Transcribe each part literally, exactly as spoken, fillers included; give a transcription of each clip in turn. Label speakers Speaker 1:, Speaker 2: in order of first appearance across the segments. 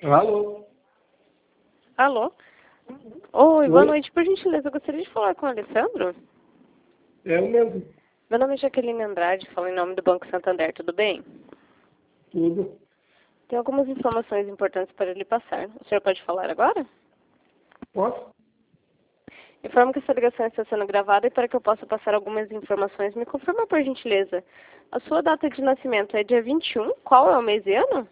Speaker 1: Alô?
Speaker 2: Alô? Oi, boa
Speaker 1: Oi?
Speaker 2: noite. Por gentileza, eu gostaria de falar com o Alessandro.
Speaker 1: É o mesmo.
Speaker 2: Meu nome é Jaqueline Andrade, falo em nome do Banco Santander, tudo bem?
Speaker 1: Tudo.
Speaker 2: Tem algumas informações importantes para lhe passar. O senhor pode falar agora?
Speaker 1: Posso?
Speaker 2: Informo que essa ligação está sendo gravada e para que eu possa passar algumas informações, me confirma por gentileza. A sua data de nascimento é dia vinte e um, qual é o mês e ano?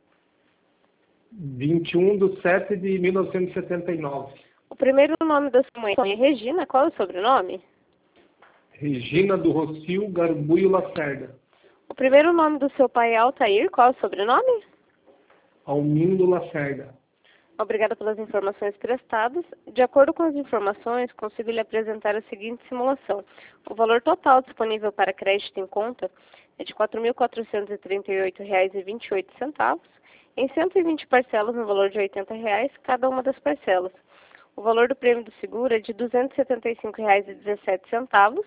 Speaker 1: vinte e um de sete de mil novecentos e setenta e nove.
Speaker 2: O primeiro nome da sua mãe é Regina, qual é o sobrenome?
Speaker 1: Regina do Rocio Garbuio Lacerda.
Speaker 2: O primeiro nome do seu pai é Altair, qual é o sobrenome?
Speaker 1: Almindo Lacerda.
Speaker 2: Obrigada pelas informações prestadas. De acordo com as informações, consigo lhe apresentar a seguinte simulação. O valor total disponível para crédito em conta é de quatro mil quatrocentos e trinta e oito reais e vinte e oito centavos, em cento e vinte parcelas no valor de oitenta reais cada uma das parcelas. O valor do prêmio do seguro é de duzentos e setenta e cinco reais e dezessete centavos.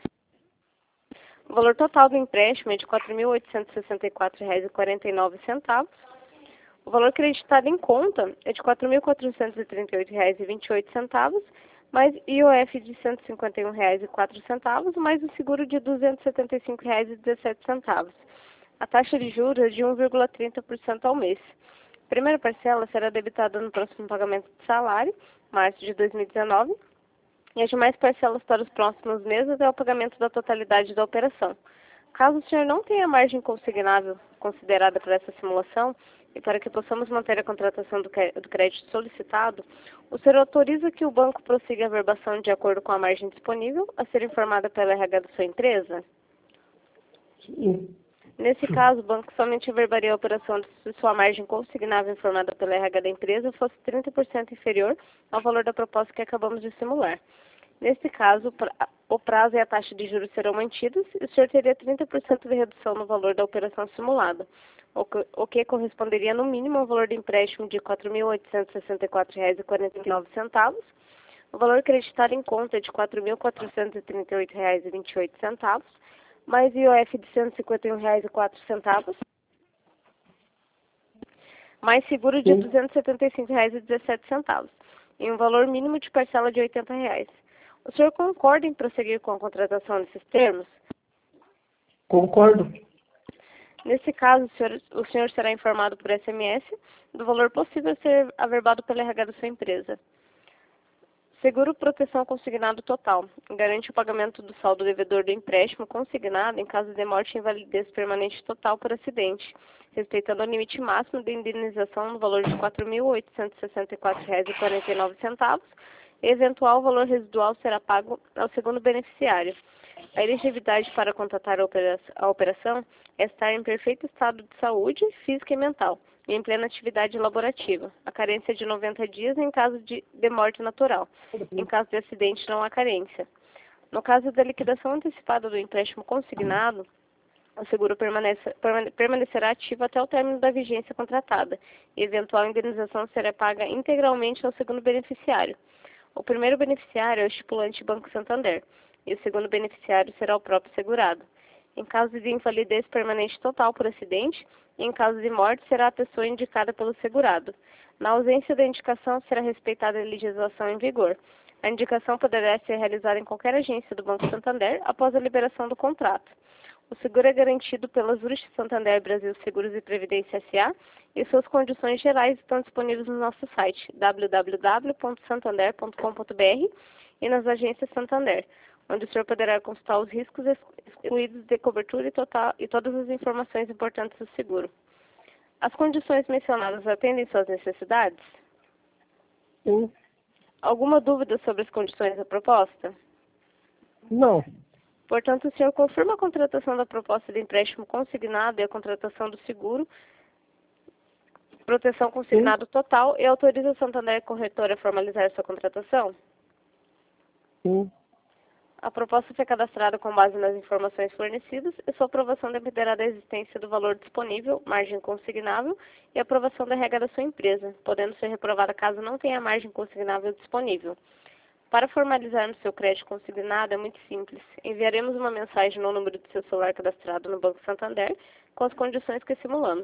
Speaker 2: O valor total do empréstimo é de quatro mil oitocentos e sessenta e quatro reais e quarenta e nove centavos. O valor creditado em conta é de quatro mil quatrocentos e trinta e oito reais e vinte e oito centavos, mais I O F de cento e cinquenta e um reais e quatro centavos, mais o seguro de duzentos e setenta e cinco reais e dezessete centavos. A taxa de juros é de um vírgula trinta por cento ao mês. A primeira parcela será debitada no próximo pagamento de salário, março de dois mil e dezenove, e as demais parcelas para os próximos meses até o pagamento da totalidade da operação. Caso o senhor não tenha margem consignável considerada para essa simulação, e para que possamos manter a contratação do crédito solicitado, o senhor autoriza que o banco prossiga a verbação de acordo com a margem disponível a ser informada pela R H da sua empresa?
Speaker 1: Sim.
Speaker 2: Nesse caso, o banco somente verbaria a operação se sua margem consignável informada pela R H da empresa fosse trinta por cento inferior ao valor da proposta que acabamos de simular. Nesse caso, o prazo e a taxa de juros serão mantidos e o senhor teria trinta por cento de redução no valor da operação simulada, o que corresponderia no mínimo ao valor do empréstimo de quatro mil oitocentos e sessenta e quatro reais e quarenta e nove centavos, o valor creditado em conta é de quatro mil quatrocentos e trinta e oito reais e vinte e oito centavos, mais I O F de cento e cinquenta e um reais e quatro centavos, mais seguro de
Speaker 1: Sim.
Speaker 2: duzentos e setenta e cinco reais e dezessete centavos, e um valor mínimo de parcela de oitenta reais. O senhor concorda em prosseguir com a contratação nesses termos?
Speaker 1: Concordo.
Speaker 2: Nesse caso, o senhor, o senhor será informado por S M S do valor possível a ser averbado pela R H da sua empresa. Seguro proteção consignado total. Garante o pagamento do saldo devedor do empréstimo consignado em caso de morte e invalidez permanente total por acidente, respeitando o limite máximo de indenização no valor de quatro mil oitocentos e sessenta e quatro reais e quarenta e nove centavos. Eventual valor residual será pago ao segundo beneficiário. A elegibilidade para contratar a operação é estar em perfeito estado de saúde, física e mental, e em plena atividade laborativa. A carência é de noventa dias em caso de, de morte natural. Em caso de acidente, não há carência. No caso da liquidação antecipada do empréstimo consignado, o seguro permanece, permanecerá ativo até o término da vigência contratada, e eventual indenização será paga integralmente ao segundo beneficiário. O primeiro beneficiário é o estipulante Banco Santander, e o segundo beneficiário será o próprio segurado. Em caso de invalidez permanente total por acidente, e em caso de morte, será a pessoa indicada pelo segurado. Na ausência da indicação, será respeitada a legislação em vigor. A indicação poderá ser realizada em qualquer agência do Banco Santander após a liberação do contrato. O seguro é garantido pela Zurich Santander Brasil Seguros e Previdência S A e suas condições gerais estão disponíveis no nosso site w w w ponto santander ponto com ponto b r e nas agências Santander, onde o senhor poderá consultar os riscos excluídos de cobertura e, total, e todas as informações importantes do seguro. As condições mencionadas atendem suas necessidades?
Speaker 1: Sim.
Speaker 2: Alguma dúvida sobre as condições da proposta?
Speaker 1: Não.
Speaker 2: Portanto, o senhor confirma a contratação da proposta de empréstimo consignado e a contratação do seguro, proteção consignado total, e autoriza a Santander Corretora a formalizar sua contratação?
Speaker 1: Sim.
Speaker 2: A proposta foi cadastrada com base nas informações fornecidas e sua aprovação dependerá da existência do valor disponível, margem consignável e aprovação da regra da sua empresa, podendo ser reprovada caso não tenha margem consignável disponível. Para formalizarmos seu crédito consignado é muito simples. Enviaremos uma mensagem no número do seu celular cadastrado no Banco Santander com as condições que simulamos.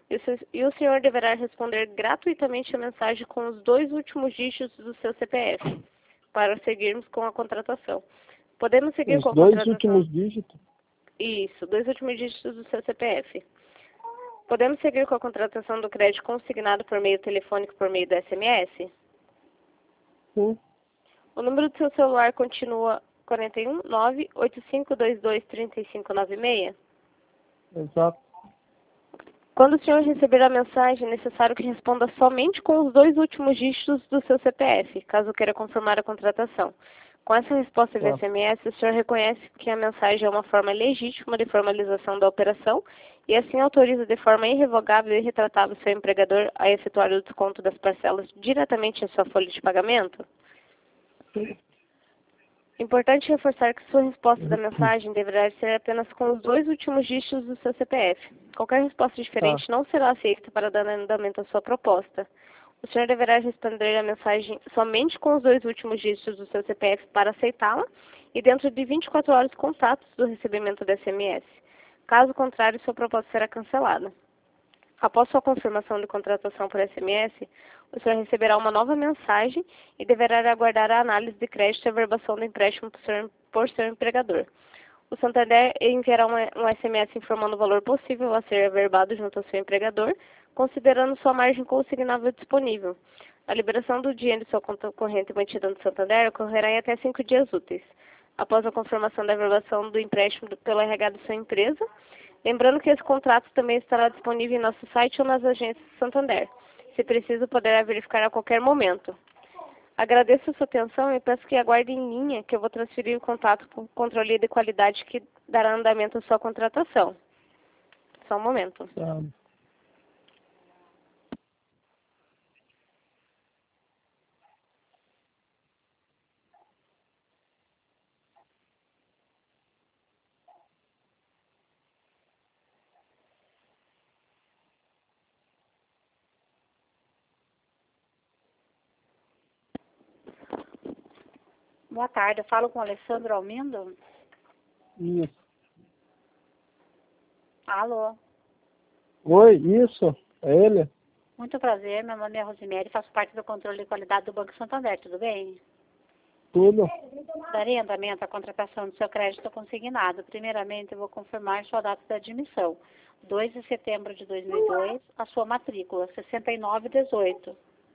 Speaker 2: E o, seu, e o senhor deverá responder gratuitamente a mensagem com os dois últimos dígitos do seu C P F, para seguirmos com a contratação. Podemos seguir
Speaker 1: Os
Speaker 2: com a
Speaker 1: dois
Speaker 2: contratação?
Speaker 1: últimos dígitos?
Speaker 2: Isso, dois últimos dígitos do seu C P F. Podemos seguir com a contratação do crédito consignado por meio telefônico por meio do S M S?
Speaker 1: Sim.
Speaker 2: O número do seu celular continua quarenta e um, nove, oito cinco dois dois, três cinco nove seis?
Speaker 1: Exato.
Speaker 2: Quando o senhor receber a mensagem, é necessário que responda somente com os dois últimos dígitos do seu C P F, caso queira confirmar a contratação. Com essa resposta via
Speaker 1: Tá.
Speaker 2: S M S, o senhor reconhece que a mensagem é uma forma legítima de formalização da operação e assim autoriza de forma irrevogável e irretratável seu empregador a efetuar o desconto das parcelas diretamente em sua folha de pagamento?
Speaker 1: Sim.
Speaker 2: Importante reforçar que sua resposta da mensagem deverá ser apenas com os dois últimos dígitos do seu C P F. Qualquer resposta diferente
Speaker 1: Tá.
Speaker 2: não será aceita para dar andamento à sua proposta. O senhor deverá responder a mensagem somente com os dois últimos dígitos do seu C P F para aceitá-la e dentro de vinte e quatro horas contatos do recebimento do S M S. Caso contrário, sua proposta será cancelada. Após sua confirmação de contratação por S M S, o senhor receberá uma nova mensagem e deverá aguardar a análise de crédito e a verbação do empréstimo por seu, por seu empregador. O Santander enviará um, um S M S informando o valor possível a ser averbado junto ao seu empregador, considerando sua margem consignável disponível. A liberação do dinheiro de sua conta corrente mantida no Santander ocorrerá em até cinco dias úteis, após a confirmação da verbação do empréstimo do, pelo R H da sua empresa. Lembrando que esse contrato também estará disponível em nosso site ou nas agências do Santander. Se preciso, poderá verificar a qualquer momento. Agradeço a sua atenção e peço que aguarde em linha que eu vou transferir o contato para o controle de qualidade que dará andamento à sua contratação. Só um momento.
Speaker 1: Tá.
Speaker 3: Boa tarde, eu falo com o Alessandro Almindo.
Speaker 1: Isso.
Speaker 3: Alô,
Speaker 1: Oi, isso? É ele?
Speaker 3: muito prazer, meu nome é Rosemary, faço parte do controle de qualidade do Banco Santander, tudo bem?
Speaker 1: Tudo?
Speaker 3: Darei andamento à contratação do seu crédito consignado. Primeiramente, eu vou confirmar sua data de admissão, dois de setembro de dois mil e dois, a sua matrícula, sessenta e nove dezoito.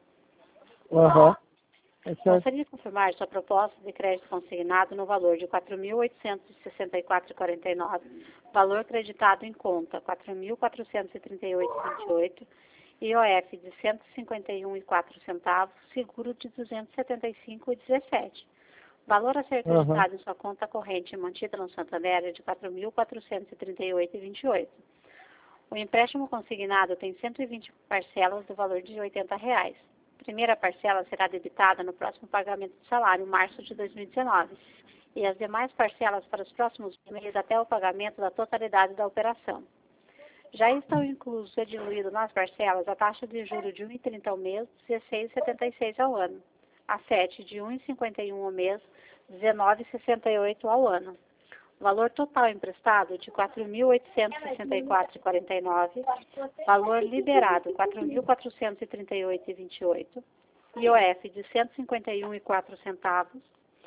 Speaker 1: Aham. É certo.
Speaker 3: Gostaria de confirmar sua proposta de crédito consignado no valor de quatro mil oitocentos e sessenta e quatro reais e quarenta e nove centavos, valor creditado em conta quatro mil quatrocentos e trinta e oito reais e vinte e oito centavos, I O F de cento e cinquenta e um reais e quatro centavos, seguro de duzentos e setenta e cinco reais e dezessete centavos. Valor a ser acreditado
Speaker 1: Aham.
Speaker 3: em sua conta corrente mantida no Santander é de quatro mil quatrocentos e trinta e oito reais e vinte e oito centavos. O empréstimo consignado tem cento e vinte parcelas do valor de oitenta reais. Primeira parcela será debitada no próximo pagamento do salário, março de dois mil e dezenove, e as demais parcelas para os próximos meses até o pagamento da totalidade da operação. Já estão inclusos e diluídos nas parcelas a taxa de juros de um vírgula trinta ao mês, dezesseis vírgula setenta e seis ao ano, a sete de um vírgula cinquenta e um ao mês, dezenove vírgula sessenta e oito ao ano. O valor total emprestado de quatro mil oitocentos e sessenta e quatro reais e quarenta e nove centavos, valor liberado quatro mil quatrocentos e trinta e oito reais e vinte e oito centavos, I O F de cento e cinquenta e um reais e quatro centavos,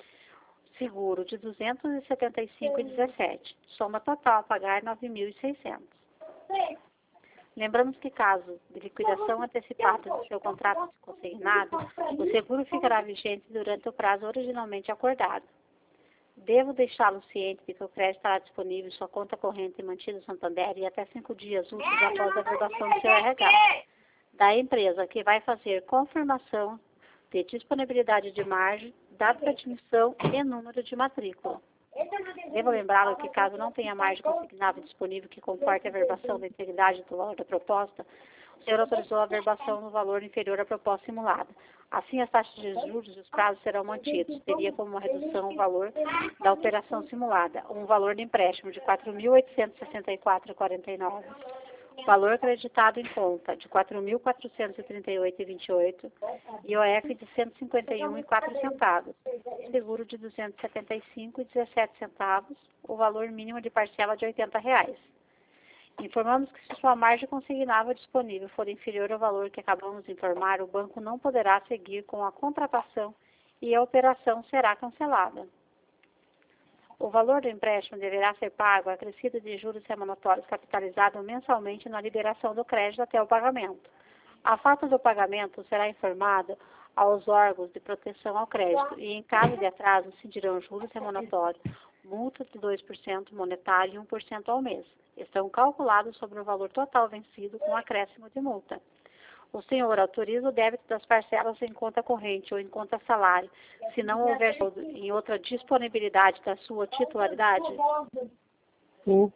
Speaker 3: seguro de duzentos e setenta e cinco reais e dezessete centavos, soma total a pagar nove mil e seiscentos reais. Lembramos que caso de liquidação antecipada do seu contrato consignado, o seguro ficará vigente durante o prazo originalmente acordado. Devo deixá-lo ciente de que o crédito estará disponível em sua conta corrente mantida no Santander e até cinco dias úteis após a aprovação do seu R H da empresa, que vai fazer confirmação de disponibilidade de margem, data de admissão e número de matrícula. Devo lembrá-lo que caso não tenha margem consignável disponível que comporte a verbação da integridade do valor da proposta, o senhor autorizou a verbação no valor inferior à proposta simulada. Assim, as taxas de juros e os prazos serão mantidos. Teria como uma redução o valor da operação simulada, um valor de empréstimo de quatro mil oitocentos e sessenta e quatro reais e quarenta e nove centavos, valor acreditado em conta de quatro mil quatrocentos e trinta e oito reais e vinte e oito centavos, I O F de cento e cinquenta e um reais e quatro centavos, seguro de duzentos e setenta e cinco reais e dezessete centavos, o valor mínimo de parcela de oitenta reais. Informamos que se sua margem consignável disponível for inferior ao valor que acabamos de informar, o banco não poderá seguir com a contratação e a operação será cancelada. O valor do empréstimo deverá ser pago acrescido de juros remuneratórios capitalizado mensalmente na liberação do crédito até o pagamento. A falta do pagamento será informada aos órgãos de proteção ao crédito e, em caso de atraso, incidirão juros remuneratórios, multa de dois por cento monetário e um por cento ao mês. Estão calculados sobre o valor total vencido com acréscimo de multa. O senhor autoriza o débito das parcelas em conta corrente ou em conta salário, se não houver em outra disponibilidade da sua titularidade?
Speaker 1: Sim.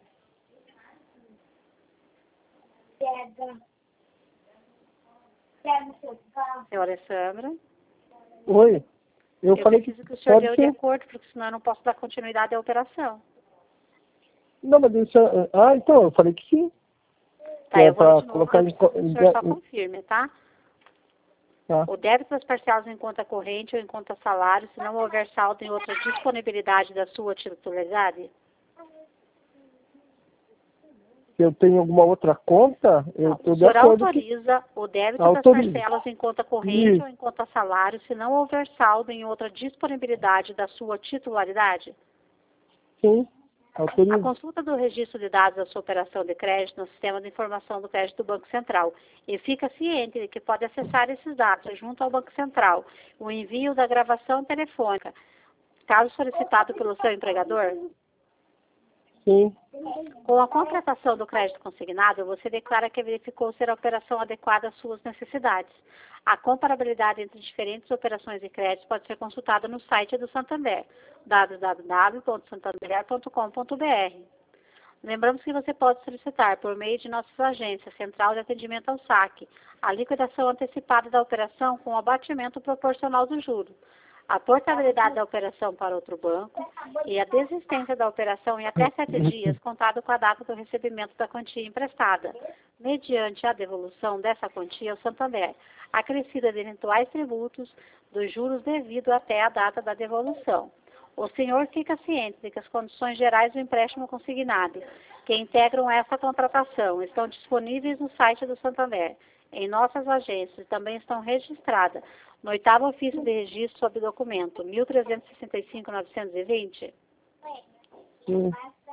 Speaker 3: Senhora Alessandra?
Speaker 1: Oi. Eu,
Speaker 3: Eu
Speaker 1: falei
Speaker 3: preciso
Speaker 1: que
Speaker 3: que o senhor
Speaker 1: pode
Speaker 3: dê o de
Speaker 1: ser.
Speaker 3: acordo, porque senão eu não posso dar continuidade à operação.
Speaker 1: Não, mas isso é... Ah, então, eu falei que sim.
Speaker 3: Tá,
Speaker 1: É
Speaker 3: eu vou
Speaker 1: pra
Speaker 3: ler de novo,
Speaker 1: colocar
Speaker 3: eu
Speaker 1: em
Speaker 3: preciso
Speaker 1: co-
Speaker 3: que o
Speaker 1: em-
Speaker 3: senhor só
Speaker 1: em-
Speaker 3: confirme, tá?
Speaker 1: Tá.
Speaker 3: O débito das parcelas em conta corrente ou em conta salário, se não houver saldo em outra disponibilidade da sua titularidade?
Speaker 1: Se eu tenho alguma outra conta, eu
Speaker 3: Não,
Speaker 1: estou
Speaker 3: o
Speaker 1: de
Speaker 3: senhor
Speaker 1: acordo que...
Speaker 3: autoriza o débito
Speaker 1: Autorizo.
Speaker 3: das parcelas em conta corrente
Speaker 1: Isso.
Speaker 3: ou em conta salário, se não houver saldo em outra disponibilidade da sua titularidade?
Speaker 1: Sim,
Speaker 3: A
Speaker 1: autorizo.
Speaker 3: consulta do registro de dados da sua operação de crédito no Sistema de Informação do Crédito do Banco Central. E fica ciente de que pode acessar esses dados junto ao Banco Central. O envio da gravação telefônica, caso solicitado pelo seu empregador.
Speaker 1: Sim,
Speaker 3: Com a contratação do crédito consignado, você declara que verificou ser a operação adequada às suas necessidades. A comparabilidade entre diferentes operações de crédito pode ser consultada no site do Santander, w w w ponto santander ponto com ponto b r. Lembramos que você pode solicitar, por meio de nossas agências, Central de Atendimento ao Saque, a liquidação antecipada da operação com abatimento proporcional do juro, a portabilidade da operação para outro banco e a desistência da operação em até sete dias, contado com a data do recebimento da quantia emprestada, mediante a devolução dessa quantia ao Santander, acrescida de eventuais tributos dos juros devido até a data da devolução. O senhor fica ciente de que as condições gerais do empréstimo consignado, que integram essa contratação, estão disponíveis no site do Santander, em nossas agências, e também estão registradas no oitavo ofício de registro sob documento mil trezentos e sessenta e cinco ponto novecentos e vinte.
Speaker 1: sim,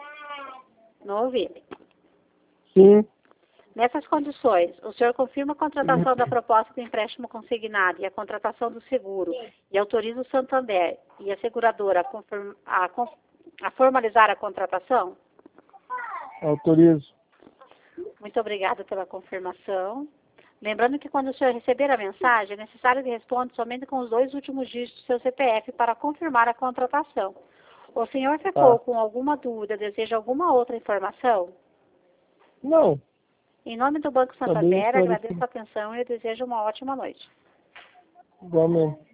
Speaker 3: Não ouvi.
Speaker 1: sim,
Speaker 3: Nessas condições, o senhor confirma a contratação da proposta de empréstimo consignado e a contratação do seguro e autoriza o Santander e a seguradora a, confirm, a, conf, a formalizar a contratação?
Speaker 1: autorizo.
Speaker 3: Muito obrigada pela confirmação. Lembrando que quando o senhor receber a mensagem, é necessário que responda somente com os dois últimos dígitos do seu C P F para confirmar a contratação. O senhor ficou
Speaker 1: Tá.
Speaker 3: com alguma dúvida, deseja alguma outra informação?
Speaker 1: Não,
Speaker 3: Em nome do Banco
Speaker 1: Tá bem
Speaker 3: Santander,
Speaker 1: esclarecido.
Speaker 3: agradeço a atenção e desejo uma ótima noite.
Speaker 1: igualmente.